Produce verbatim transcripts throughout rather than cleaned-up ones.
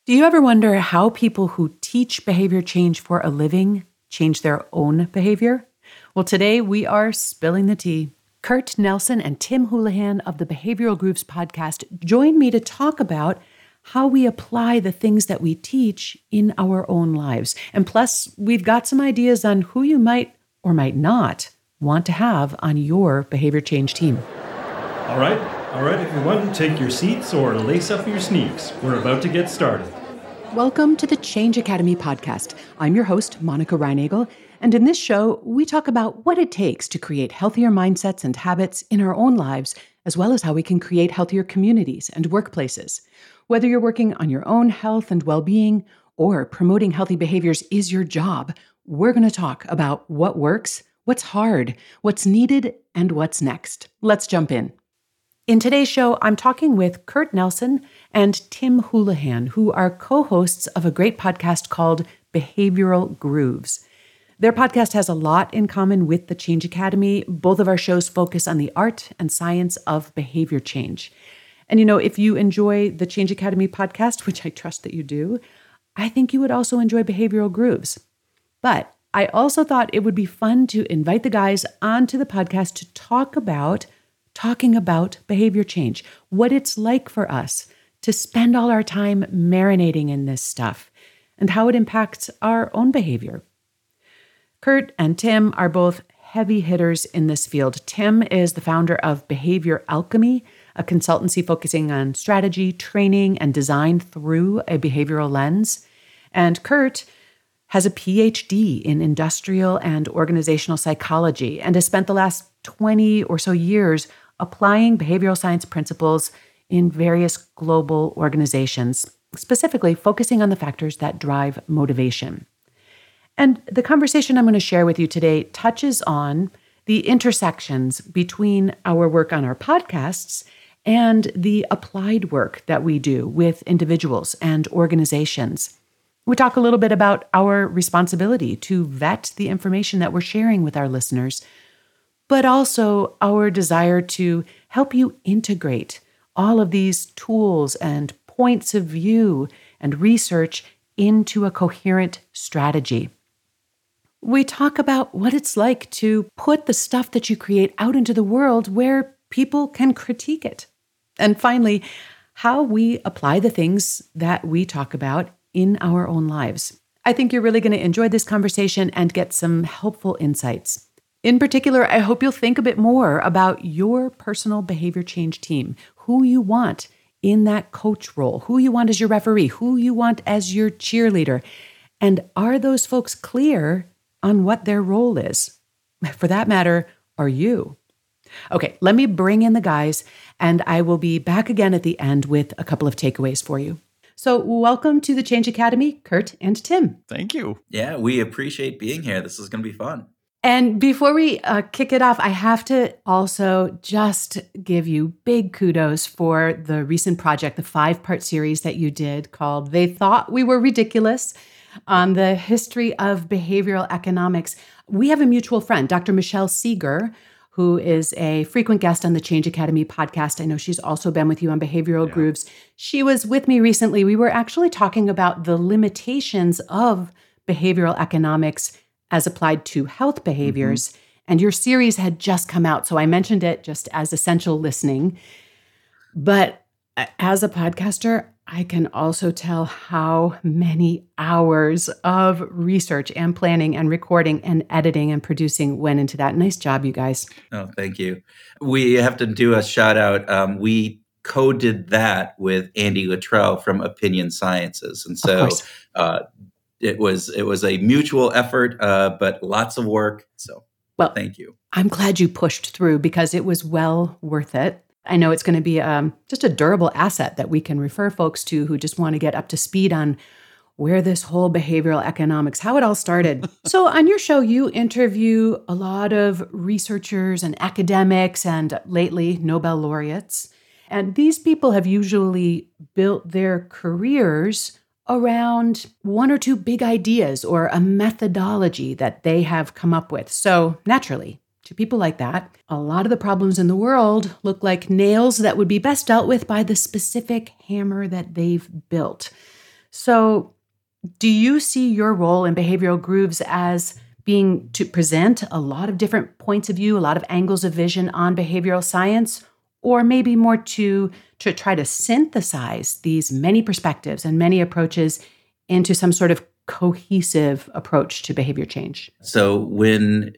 Do you ever wonder how people who teach behavior change for a living change their own behavior? Well, today we are spilling the tea. Kurt Nelson and Tim Houlihan of the Behavioral Grooves podcast join me to talk about how we apply the things that we teach in our own lives. And plus, we've got some ideas on who you might or might not want to have on your behavior change team. All right, all right, everyone, take your seats or lace up your sneaks. We're about to get started. Welcome to the Change Academy podcast. I'm your host, Monica Reinagel, and in this show, we talk about what it takes to create healthier mindsets and habits in our own lives, as well as how we can create healthier communities and workplaces. Whether you're working on your own health and well-being or promoting healthy behaviors is your job, we're going to talk about what works, what's hard, what's needed, and what's next. Let's jump in. In today's show, I'm talking with Kurt Nelson and Tim Houlihan, who are co-hosts of a great podcast called Behavioral Grooves. Their podcast has a lot in common with the Change Academy. Both of our shows focus on the art and science of behavior change. And you know, if you enjoy the Change Academy podcast, which I trust that you do, I think you would also enjoy Behavioral Grooves. But I also thought it would be fun to invite the guys onto the podcast to talk about talking about behavior change, what it's like for us to spend all our time marinating in this stuff, and how it impacts our own behavior. Kurt and Tim are both heavy hitters in this field. Tim is the founder of Behavior Alchemy, a consultancy focusing on strategy, training, and design through a behavioral lens. And Kurt has a P H D in industrial and organizational psychology and has spent the last twenty or so years applying behavioral science principles in various global organizations, specifically focusing on the factors that drive motivation. And the conversation I'm going to share with you today touches on the intersections between our work on our podcasts and the applied work that we do with individuals and organizations. We talk a little bit about our responsibility to vet the information that we're sharing with our listeners, but also our desire to help you integrate all of these tools and points of view and research into a coherent strategy. We talk about what it's like to put the stuff that you create out into the world where people can critique it. And finally, how we apply the things that we talk about in our own lives. I think you're really going to enjoy this conversation and get some helpful insights. In particular, I hope you'll think a bit more about your personal behavior change team, who you want in that coach role, who you want as your referee, who you want as your cheerleader, and are those folks clear on what their role is? For that matter, are you? Okay, let me bring in the guys, and I will be back again at the end with a couple of takeaways for you. So welcome to the Change Academy, Kurt and Tim. Thank you. Yeah, we appreciate being here. This is going to be fun. And before we uh, kick it off, I have to also just give you big kudos for the recent project, the five-part series that you did called They Thought We Were Ridiculous on the history of behavioral economics. We have a mutual friend, Doctor Michelle Seeger, who is a frequent guest on the Change Academy podcast. I know she's also been with you on Behavioral Yeah. Grooves. She was with me recently. We were actually talking about the limitations of behavioral economics as applied to health behaviors. Mm-hmm. And your series had just come out. So I mentioned it just as essential listening. But as a podcaster, I can also tell how many hours of research and planning and recording and editing and producing went into that. Nice job, you guys. Oh, thank you. We have to do a shout out. Um, we co-did that with Andy Luttrell from Opinion Sciences. And so uh, it was it was a mutual effort, uh, but lots of work. So well, thank you. I'm glad you pushed through because it was well worth it. I know it's going to be um, just a durable asset that we can refer folks to who just want to get up to speed on where this whole behavioral economics, how it all started. So on your show, you interview a lot of researchers and academics and lately Nobel laureates. And these people have usually built their careers around one or two big ideas or a methodology that they have come up with. So naturally, to people like that, a lot of the problems in the world look like nails that would be best dealt with by the specific hammer that they've built. So, do you see your role in Behavioral Grooves as being to present a lot of different points of view, a lot of angles of vision on behavioral science, or maybe more to, to try to synthesize these many perspectives and many approaches into some sort of cohesive approach to behavior change? So when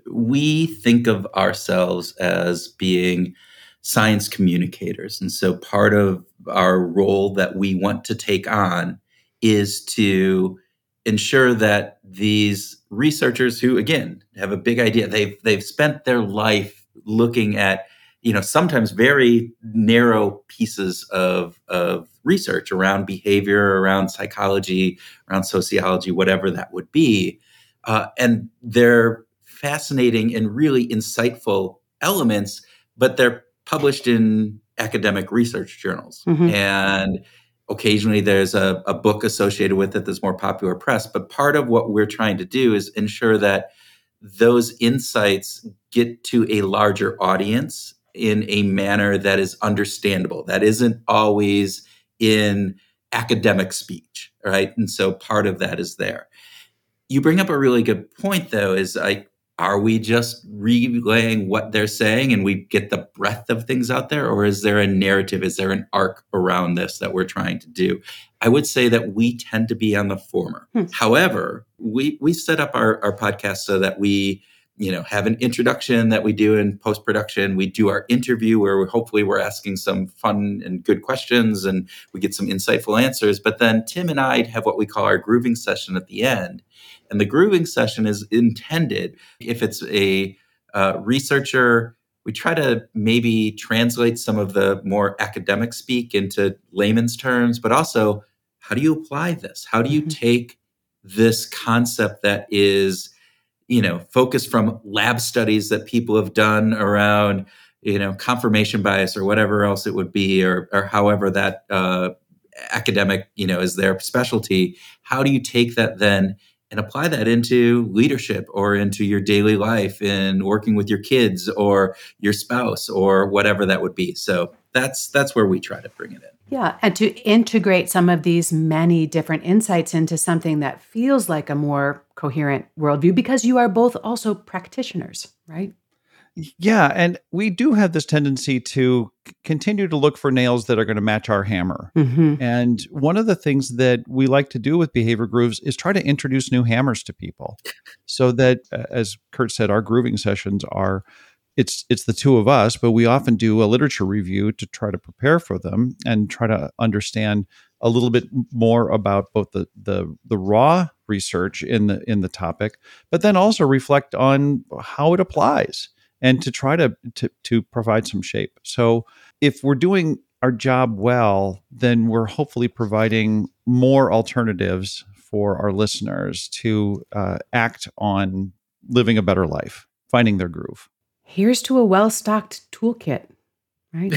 we think of ourselves as being science communicators, and so part of our role that we want to take on is to ensure that these researchers who, again, have a big idea, they've they've spent their life looking at, you know, sometimes very narrow pieces of, of research around behavior, around psychology, around sociology, whatever that would be. Uh, and they're fascinating and really insightful elements, but they're published in academic research journals. Mm-hmm. And occasionally there's a, a book associated with it that's more popular press. But part of what we're trying to do is ensure that those insights get to a larger audience in a manner that is understandable, that isn't always in academic speech, right? And so part of that is there. You bring up a really good point, though, is like, are we just relaying what they're saying and we get the breadth of things out there? Or is there a narrative? Is there an arc around this that we're trying to do? I would say that we tend to be on the former. Hmm. However, we we set up our, our podcast so that we, you know, have an introduction that we do in post-production. We do our interview where we, hopefully we're asking some fun and good questions and we get some insightful answers. But then Tim and I have what we call our grooving session at the end. And the grooving session is intended, if it's a uh, researcher, we try to maybe translate some of the more academic speak into layman's terms, but also, how do you apply this? How do you mm-hmm. take this concept that is, you know, focused from lab studies that people have done around, you know, confirmation bias or whatever else it would be, or, or however that uh, academic, you know, is their specialty. How do you take that then and apply that into leadership or into your daily life in working with your kids or your spouse or whatever that would be? So that's that's where we try to bring it in. Yeah, and to integrate some of these many different insights into something that feels like a more coherent worldview, because you are both also practitioners, right? Yeah, and we do have this tendency to c- continue to look for nails that are going to match our hammer. Mm-hmm. And one of the things that we like to do with Behavior Grooves is try to introduce new hammers to people, so that, uh, as Kurt said, our grooving sessions are, it's it's the two of us, but we often do a literature review to try to prepare for them and try to understand a little bit more about both the the the raw research in the in the topic, but then also reflect on how it applies, and to try to, to to provide some shape. So if we're doing our job well, then we're hopefully providing more alternatives for our listeners to uh, act on living a better life, finding their groove. Here's to a well-stocked toolkit, right?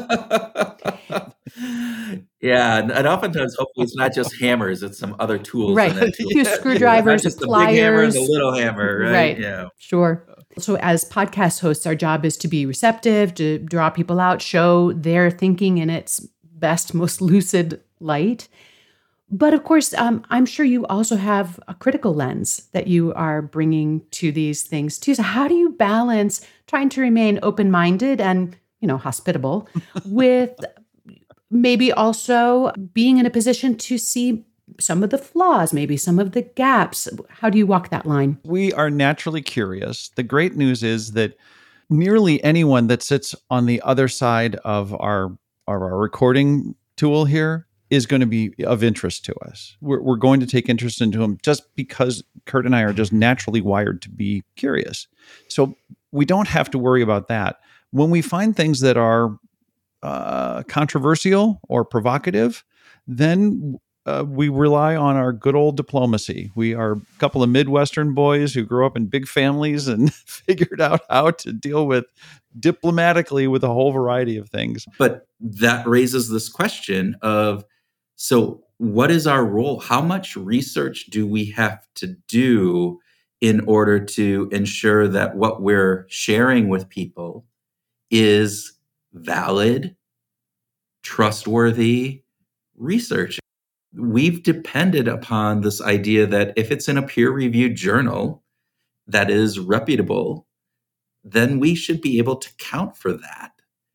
Yeah, and, and oftentimes, hopefully, it's not just hammers; it's some other tools. Right, a few screwdrivers, not just pliers, the big hammer and the little hammer, right? Right. Yeah, sure. So, as podcast hosts, our job is to be receptive, to draw people out, show their thinking in its best, most lucid light. But of course, um, I'm sure you also have a critical lens that you are bringing to these things too. So, how do you balance trying to remain open-minded and, you know, hospitable with maybe also being in a position to see some of the flaws, maybe some of the gaps? How do you walk that line? We are naturally curious. The great news is that nearly anyone that sits on the other side of our, of our recording tool here is going to be of interest to us. We're, we're going to take interest into them just because Kurt and I are just naturally wired to be curious. So we don't have to worry about that. When we find things that are uh, controversial or provocative, then uh, we rely on our good old diplomacy. We are a couple of Midwestern boys who grew up in big families and figured out how to deal with diplomatically with a whole variety of things. But that raises this question of, so what is our role? How much research do we have to do in order to ensure that what we're sharing with people is valid, trustworthy research? we've depended upon this idea that if it's in a peer-reviewed journal that is reputable, then we should be able to count for that.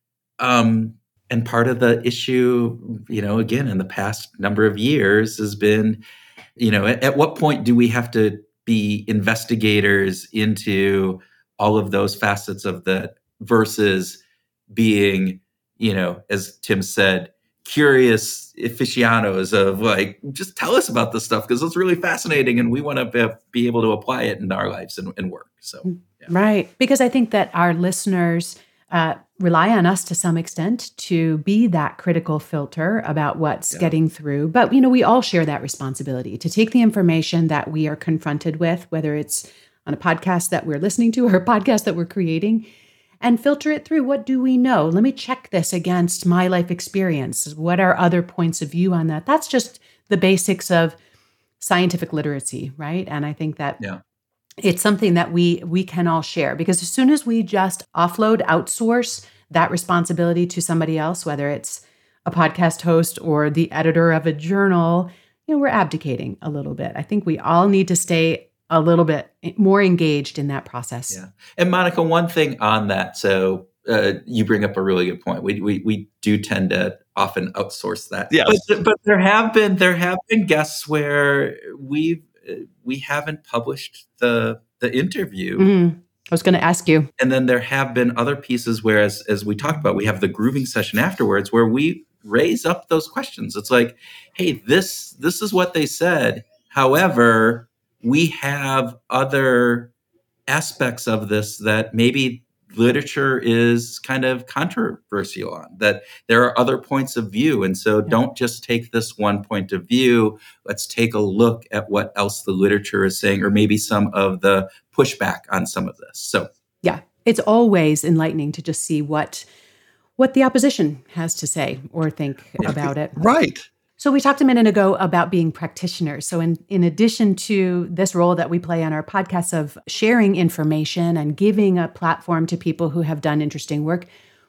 Um, and part of the issue, you know, again, in the past number of years has been, you know, at, at what point do we have to be investigators into all of those facets of the versus being, you know, as Tim said, curious aficionados of like, just tell us about this stuff because it's really fascinating and we want to be, be able to apply it in our lives and, and work. So, yeah. Right. Because I think that our listeners uh, rely on us to some extent to be that critical filter about what's yeah. getting through. But, you know, we all share that responsibility to take the information that we are confronted with, whether it's on a podcast that we're listening to or a podcast that we're creating, and filter it through. What do we know? Let me check this against my life experience. What are other points of view on that? That's just the basics of scientific literacy, right? And I think that yeah. it's something that we we can all share, because as soon as we just offload, outsource that responsibility to somebody else, whether it's a podcast host or the editor of a journal, you know, we're abdicating a little bit. I think we all need to stay a little bit more engaged in that process. Yeah. And Monica, one thing on that. So uh, you bring up a really good point. We, we, we do tend to often outsource that. Yes. But, but there have been, there have been guests where we've, we haven't published the, the interview. Mm-hmm. I was going to ask you. And then there have been other pieces where, as, as we talked about, we have the grooving session afterwards where we raise up those questions. It's like, hey, this, this is what they said. However, we have other aspects of this that maybe literature is kind of controversial on, that there are other points of view. And so yeah. don't just take this one point of view. Let's take a look at what else the literature is saying, or maybe some of the pushback on some of this. So yeah, it's always enlightening to just see what what the opposition has to say or think about it. Right. So we talked a minute ago about being practitioners. So in, in addition to this role that we play on our podcast of sharing information and giving a platform to people who have done interesting work,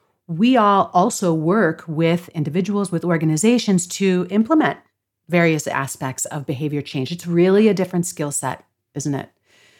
we all also work with individuals, with organizations to implement various aspects of behavior change. It's really a different skill set, isn't it?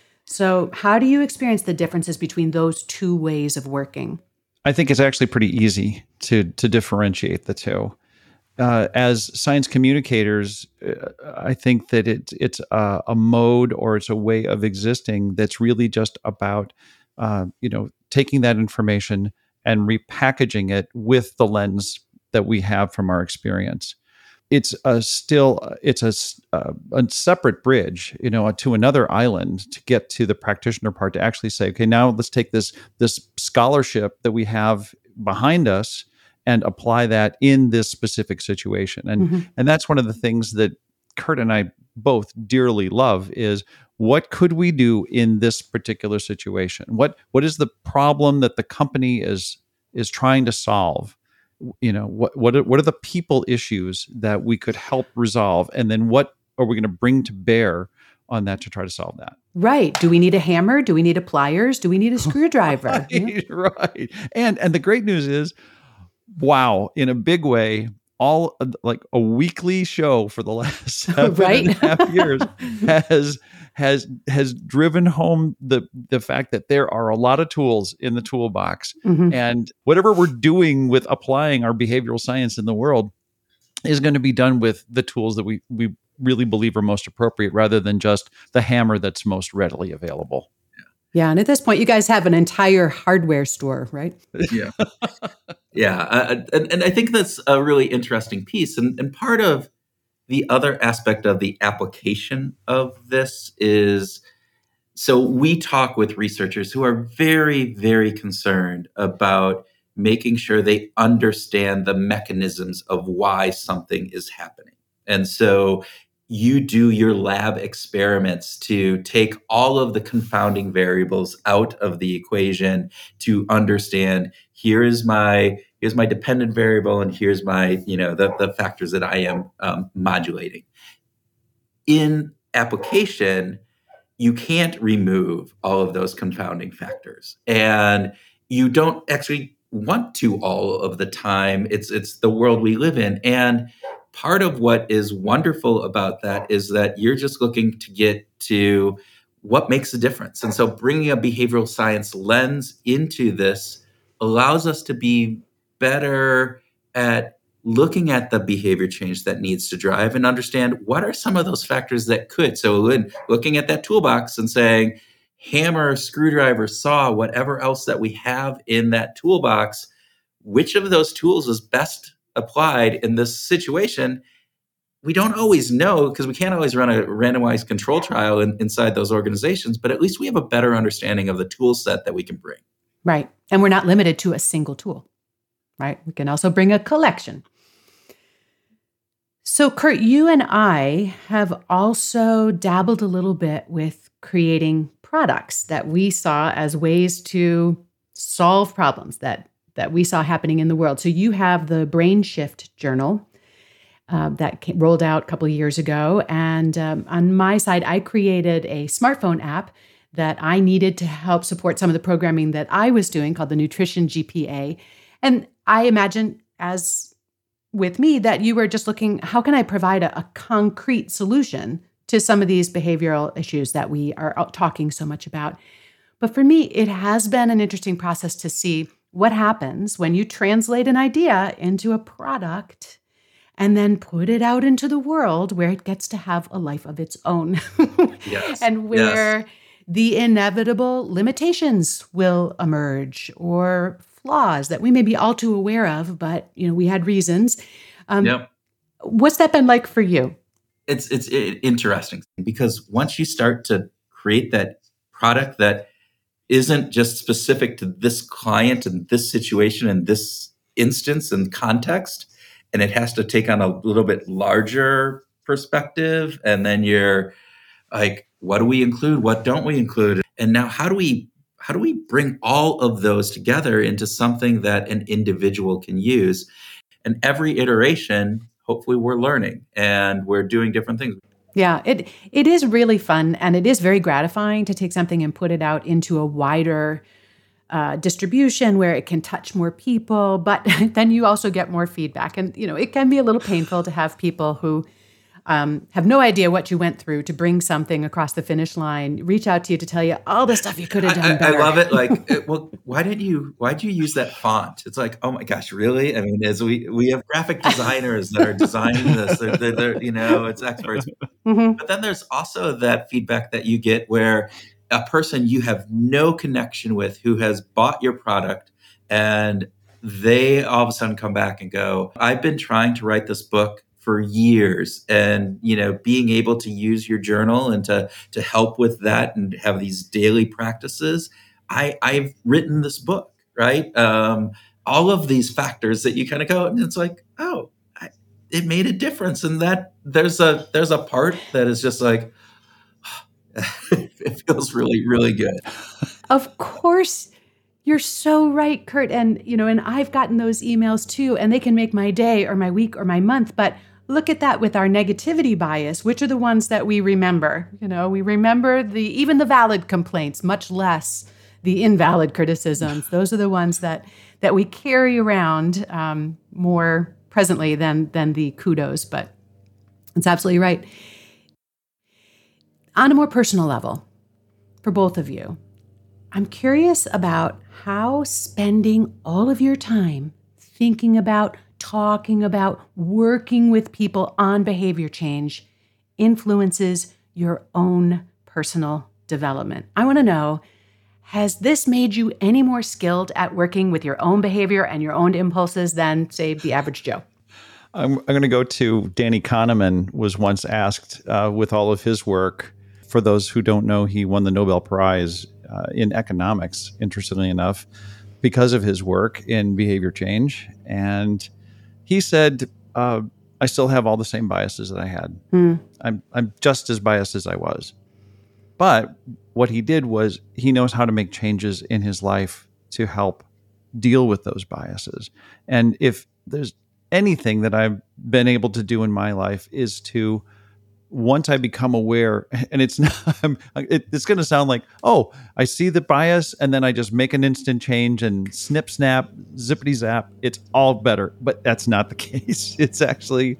So how do you experience the differences between those two ways of working? I think it's actually pretty easy to to differentiate the two. Uh, as science communicators, uh, I think that it, it's a, a mode or it's a way of existing that's really just about, uh, you know, taking that information and repackaging it with the lens that we have from our experience. It's a still, it's a, a, a separate bridge, you know, to another island to get to the practitioner part, to actually say, okay, now let's take this this scholarship that we have behind us and apply that in this specific situation. And mm-hmm. and that's one of the things that Kurt and I both dearly love is, what could we do in this particular situation? What what is the problem that the company is is trying to solve? You know, what what are, what are the people issues that we could help resolve? And then what are we going to bring to bear on that to try to solve that? Right. Do we need a hammer? Do we need a pliers? Do we need a screwdriver? Right, yeah. right. And and the great news is, wow, in a big way, all like a weekly show for the last seven right? and a half years has has has driven home the the fact that there are a lot of tools in the toolbox, mm-hmm. and whatever we're doing with applying our behavioral science in the world is going to be done with the tools that we we really believe are most appropriate, rather than just the hammer that's most readily available. Yeah, and at this point, you guys have an entire hardware store, right? Yeah, yeah, uh, and, and I think that's a really interesting piece. And, and part of the other aspect of the application of this is, so we talk with researchers who are very, very concerned about making sure they understand the mechanisms of why something is happening. And so you do your lab experiments to take all of the confounding variables out of the equation to understand, here is my here's my dependent variable, and here's my, you know, the, the factors that I am um, modulating. In application, you can't remove all of those confounding factors, and you don't actually want to all of the time. It's it's the world we live in, and part of what is wonderful about that is that you're just looking to get to what makes a difference. And so bringing a behavioral science lens into this allows us to be better at looking at the behavior change that needs to drive and understand what are some of those factors that could. So looking at that toolbox and saying, hammer, screwdriver, saw, whatever else that we have in that toolbox, which of those tools is best applied in this situation? We don't always know because we can't always run a randomized control trial in, inside those organizations, but at least we have a better understanding of the tool set that we can bring. Right. And we're not limited to a single tool, right? We can also bring a collection. So, Kurt, you and I have also dabbled a little bit with creating products that we saw as ways to solve problems that, that we saw happening in the world. So you have the Brain Shift Journal uh, that came, rolled out a couple of years ago. And um, on my side, I created a smartphone app that I needed to help support some of the programming that I was doing called the Nutrition G P A. And I imagine, as with me, that you were just looking, how can I provide a, a concrete solution to some of these behavioral issues that we are talking so much about? But for me, it has been an interesting process to see what happens when you translate an idea into a product and then put it out into the world where it gets to have a life of its own. Yes. And where yes. the inevitable limitations will emerge or flaws that we may be all too aware of, but you know, we had reasons. Um, yep. What's that been like for you? It's it's it, interesting because once you start to create that product that isn't just specific to this client and this situation and this instance and context, and it has to take on a little bit larger perspective, and then you're like, what do we include? What don't we include? And now how do we how do we bring all of those together into something that an individual can use? And every iteration, hopefully we're learning and we're doing different things. Yeah, it it is really fun, and it is very gratifying to take something and put it out into a wider uh, distribution where it can touch more people. But then you also get more feedback, and you know it can be a little painful to have people who um, have no idea what you went through to bring something across the finish line reach out to you to tell you all the stuff you could have done I, I, better. I love it. Like, it, well, why didn't you? Why did you use that font? It's like, oh my gosh, really? I mean, as we we have graphic designers that are designing this. They're, they're, they're you know, it's experts. Mm-hmm. But then there's also that feedback that you get where a person you have no connection with who has bought your product and they all of a sudden come back and go, I've been trying to write this book for years, and you know, being able to use your journal and to to help with that and have these daily practices, I I've written this book, right? Um, all of these factors that you kind of go, and it's like, oh, I, it made a difference, and that there's a there's a part that is just like, it feels really really good. Of course. You're so right, Kurt. And, you know, and I've gotten those emails too, and they can make my day or my week or my month. But look at that with our negativity bias. Which are the ones that we remember? You know, we remember the even the valid complaints, much less the invalid criticisms. Those are the ones that that we carry around um, more presently than than the kudos. But it's absolutely right. On a more personal level, for both of you, I'm curious about how spending all of your time thinking about, talking about, working with people on behavior change influences your own personal development. I want to know, has this made you any more skilled at working with your own behavior and your own impulses than, say, the average Joe? I'm, I'm going to go to Danny Kahneman was once asked uh, with all of his work. For those who don't know, he won the Nobel Prize uh, in economics, interestingly enough, because of his work in behavior change. And he said, uh, I still have all the same biases that I had. Mm. I'm, I'm just as biased as I was. But what he did was he knows how to make changes in his life to help deal with those biases. And if there's anything that I've been able to do in my life is to, once I become aware, and it's not, it, it's going to sound like, oh, I see the bias and then I just make an instant change and snip, snap, zippity zap. It's all better. But that's not the case. It's actually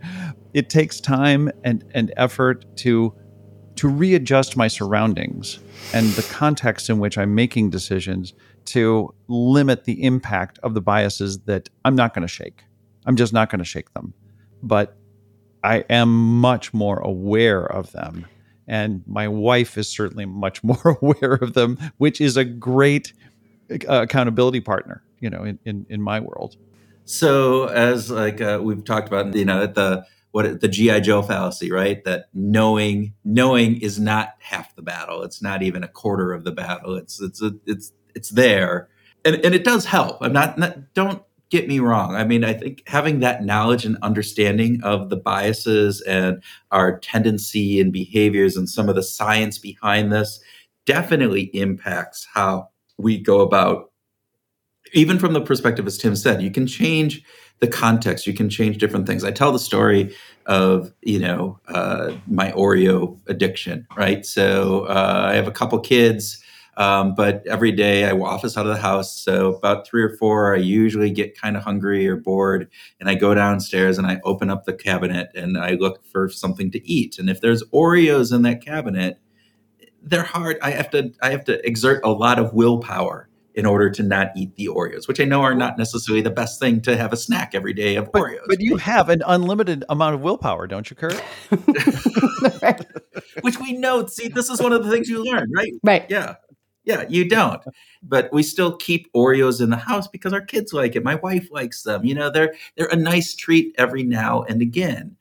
it takes time and, and effort to to readjust my surroundings and the context in which I'm making decisions to limit the impact of the biases that I'm not going to shake. I'm just not going to shake them. But I am much more aware of them. And my wife is certainly much more aware of them, which is a great uh, accountability partner, you know, in, in, in my world. So as like uh, we've talked about, you know, the what the G I Joe fallacy, right? That knowing knowing is not half the battle. It's not even a quarter of the battle. It's it's a, it's it's there, and and it does help. I'm not, not don't get me wrong. I mean, I think having that knowledge and understanding of the biases and our tendency and behaviors and some of the science behind this definitely impacts how we go about. Even from the perspective, as Tim said, you can change the context. You can change different things. I tell the story of, you know, uh, my Oreo addiction, right? So uh, I have a couple kids, um, but every day I office out of the house. So about three or four, I usually get kind of hungry or bored. And I go downstairs and I open up the cabinet and I look for something to eat. And if there's Oreos in that cabinet, they're hard. I have to, I have to exert a lot of willpower in order to not eat the Oreos, which I know are not necessarily the best thing to have a snack every day of but, Oreos. But you have an unlimited amount of willpower, don't you, Kurt? Which we know. See, this is one of the things you learn, right? Right. Yeah. Yeah, you don't. But we still keep Oreos in the house because our kids like it. My wife likes them. You know, they're they're a nice treat every now and again.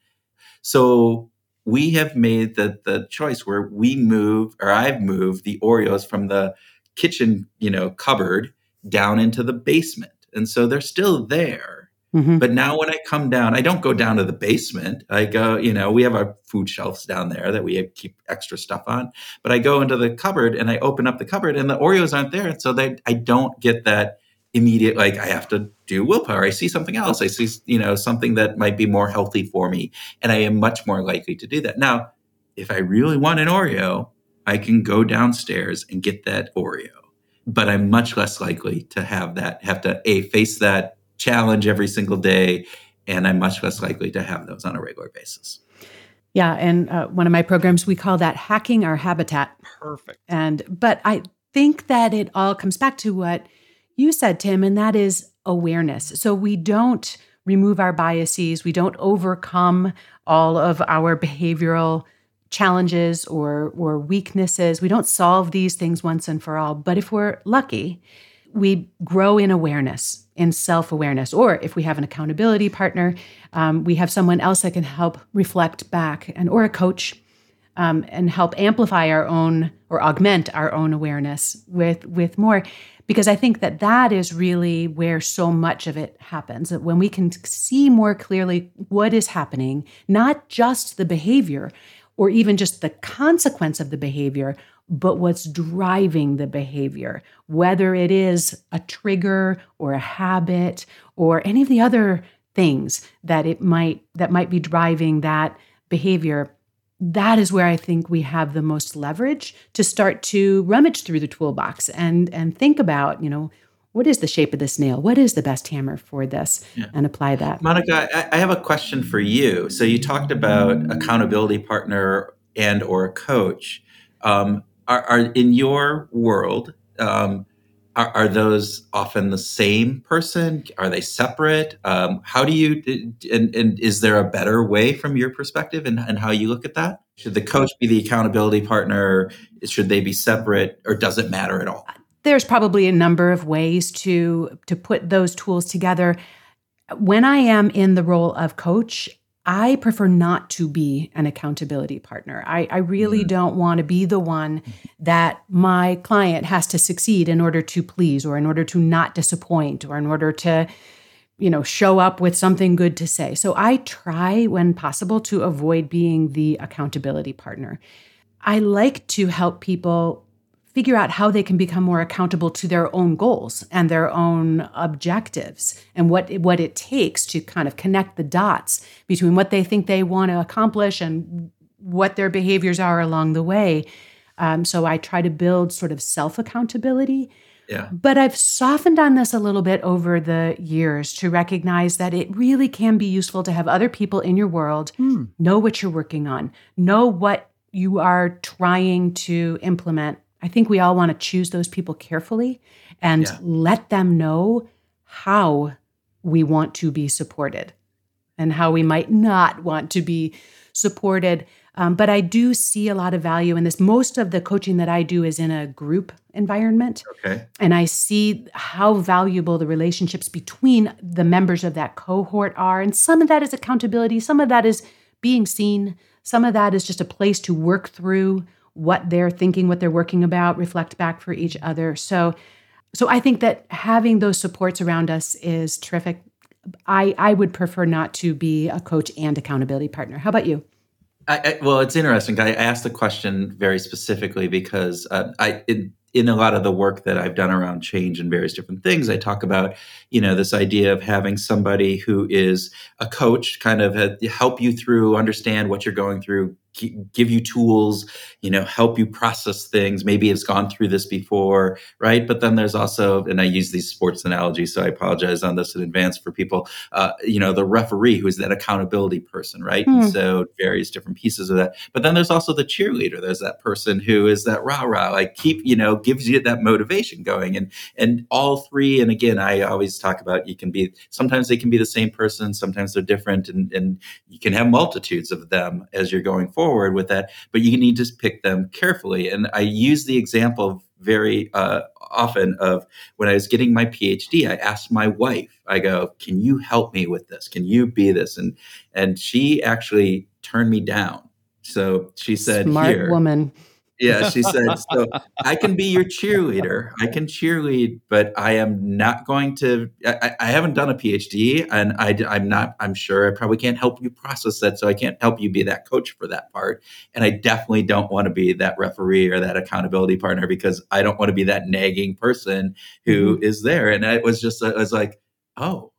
So we have made the the choice where we move, or I've moved the Oreos from the kitchen, you know, cupboard down into the basement. And so they're still there. Mm-hmm. But now when I come down, I don't go down to the basement. I go, you know, we have our food shelves down there that we keep extra stuff on. But I go into the cupboard and I open up the cupboard and the Oreos aren't there. And so they, I don't get that immediate, like, I have to do willpower. I see something else. I see, you know, something that might be more healthy for me. And I am much more likely to do that. Now, if I really want an Oreo, I can go downstairs and get that Oreo, but I'm much less likely to have that, have to a face that challenge every single day. And I'm much less likely to have those on a regular basis. Yeah. And uh, one of my programs, we call that hacking our habitat. Perfect. And, but I think that it all comes back to what you said, Tim, and that is awareness. So we don't remove our biases. We don't overcome all of our behavioral challenges or or weaknesses. We don't solve these things once and for all. But if we're lucky, we grow in awareness, in self-awareness. Or if we have an accountability partner, um, we have someone else that can help reflect back, and or a coach, um, and help amplify our own or augment our own awareness with with more. Because I think that that is really where so much of it happens. That when we can see more clearly what is happening, not just the behavior, or even just the consequence of the behavior, but what's driving the behavior, whether it is a trigger or a habit or any of the other things that it might that might be driving that behavior. That is where I think we have the most leverage to start to rummage through the toolbox and and think about, you know, what is the shape of this nail? What is the best hammer for this? Yeah. And apply that. Monica, I, I have a question for you. So you talked about accountability partner and or a coach. Um, are, are in your world, um, are, are those often the same person? Are they separate? Um, how do you, and, and is there a better way from your perspective and, and how you look at that? Should the coach be the accountability partner? Should they be separate, or does it matter at all? There's probably a number of ways to to put those tools together. When I am in the role of coach, I prefer not to be an accountability partner. I, I really mm-hmm. don't want to be the one that my client has to succeed in order to please, or in order to not disappoint, or in order to, you know, show up with something good to say. So I try, when possible, to avoid being the accountability partner. I like to help people figure out how they can become more accountable to their own goals and their own objectives, and what, what it takes to kind of connect the dots between what they think they want to accomplish and what their behaviors are along the way. Um, so I try to build sort of self-accountability. Yeah. But I've softened on this a little bit over the years to recognize that it really can be useful to have other people in your world Hmm. know what you're working on, know what you are trying to implement. I think we all want to choose those people carefully and Yeah. let them know how we want to be supported and how we might not want to be supported. Um, but I do see a lot of value in this. Most of the coaching that I do is in a group environment. Okay. And I see how valuable the relationships between the members of that cohort are. And some of that is accountability. Some of that is being seen. Some of that is just a place to work through what they're thinking, what they're working about, reflect back for each other. So, so I think that having those supports around us is terrific. I, I would prefer not to be a coach and accountability partner. How about you? I, I, well, it's interesting. I asked the question very specifically because uh, I, in, in a lot of the work that I've done around change and various different things, I talk about, you know, this idea of having somebody who is a coach, kind of a, help you through, understand what you're going through, give you tools, you know, help you process things. Maybe it's gone through this before, right? But then there's also, and I use these sports analogies, so I apologize on this in advance for people, uh, you know, the referee who is that accountability person, right? Hmm. And so various different pieces of that. But then there's also the cheerleader. There's that person who is that rah-rah, like keep, you know, gives you that motivation going. And, and all three, and again, I always talk about, you can be, sometimes they can be the same person, sometimes they're different, and, and you can have multitudes of them as you're going forward. forward with that, but you need to pick them carefully. And I use the example very uh, often of when I was getting my PhD, I asked my wife, I go, can you help me with this? Can you be this? And, and she actually turned me down. So she said, Smart here, woman. yeah, she said, so I can be your cheerleader. I can cheerlead, but I am not going to, I, I haven't done a PhD and I, I'm not, I'm sure I probably can't help you process that. So I can't help you be that coach for that part. And I definitely don't want to be that referee or that accountability partner because I don't want to be that nagging person who mm-hmm. is there. And it was just, I was like, oh,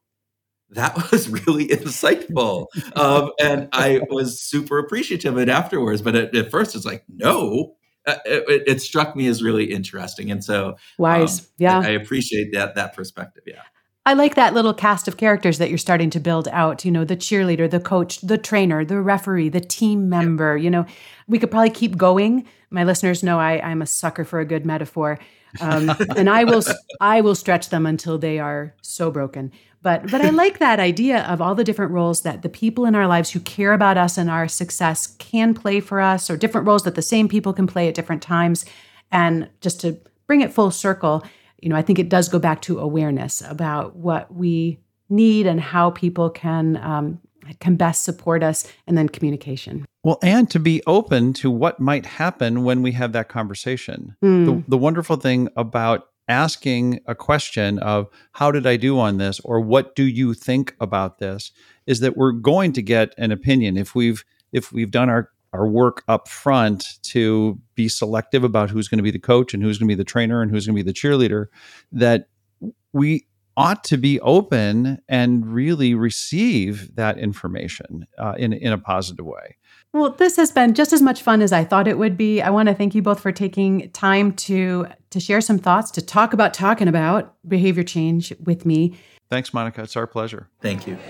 that was really insightful. Um, and I was super appreciative of it afterwards. But at, at first it's like, no. Uh, it, it struck me as really interesting. And so wise. Um, yeah. I, I appreciate that, that perspective. Yeah. I like that little cast of characters that you're starting to build out, you know, the cheerleader, the coach, the trainer, the referee, the team member, yeah. You know, we could probably keep going. My listeners know I, I'm a sucker for a good metaphor. Um, and I will, I will stretch them until they are so broken. But, but I like that idea of all the different roles that the people in our lives who care about us and our success can play for us, or different roles that the same people can play at different times. And just to bring it full circle, you know, I think it does go back to awareness about what we need and how people can um, can best support us, and then communication. Well, and to be open to what might happen when we have that conversation. Mm. The, the wonderful thing about asking a question of how did I do on this, or what do you think about this, is that we're going to get an opinion if we've if we've done our our work up front to be selective about who's going to be the coach and who's going to be the trainer and who's going to be the cheerleader, that we ought to be open and really receive that information uh, in in a positive way. Well, this has been just as much fun as I thought it would be. I want to thank you both for taking time to to share some thoughts, to talk about talking about behavior change with me. Thanks, Monica. It's our pleasure. Thank you.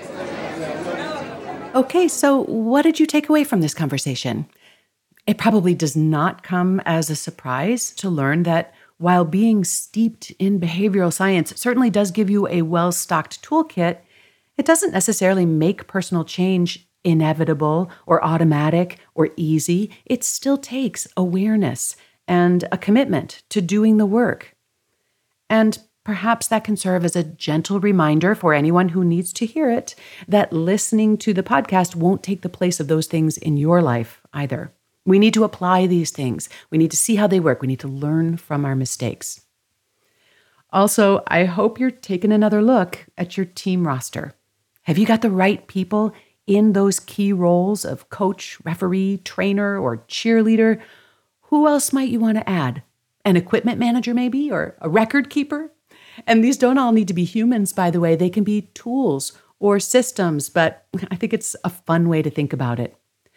Okay, so what did you take away from this conversation? It probably does not come as a surprise to learn that while being steeped in behavioral science certainly does give you a well-stocked toolkit, it doesn't necessarily make personal change inevitable or automatic or easy. It still takes awareness and a commitment to doing the work. And perhaps that can serve as a gentle reminder for anyone who needs to hear it that listening to the podcast won't take the place of those things in your life either. We need to apply these things. We need to see how they work. We need to learn from our mistakes. Also, I hope you're taking another look at your team roster. Have you got the right people in those key roles of coach, referee, trainer, or cheerleader? Who else might you want to add? An equipment manager maybe, or a record keeper? And these don't all need to be humans, by the way. They can be tools or systems, but I think it's a fun way to think about it.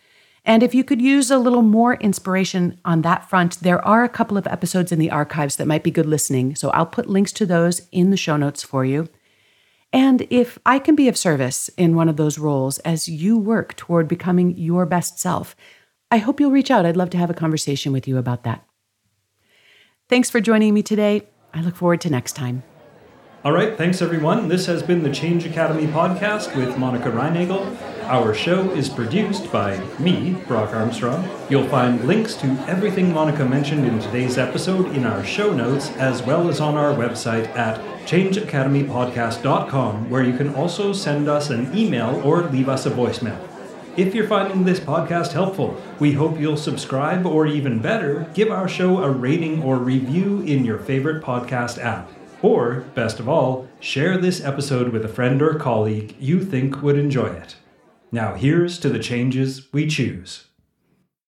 And if you could use a little more inspiration on that front, there are a couple of episodes in the archives that might be good listening. So I'll put links to those in the show notes for you. And if I can be of service in one of those roles as you work toward becoming your best self, I hope you'll reach out. I'd love to have a conversation with you about that. Thanks for joining me today. I look forward to next time. All right, thanks everyone. This has been the Change Academy podcast with Monica Reinagel. Our show is produced by me, Brock Armstrong. You'll find links to everything Monica mentioned in today's episode in our show notes, as well as on our website at change academy podcast dot com, where you can also send us an email or leave us a voicemail. If you're finding this podcast helpful, we hope you'll subscribe, or even better, give our show a rating or review in your favorite podcast app. Or, best of all, share this episode with a friend or colleague you think would enjoy it. Now here's to the changes we choose.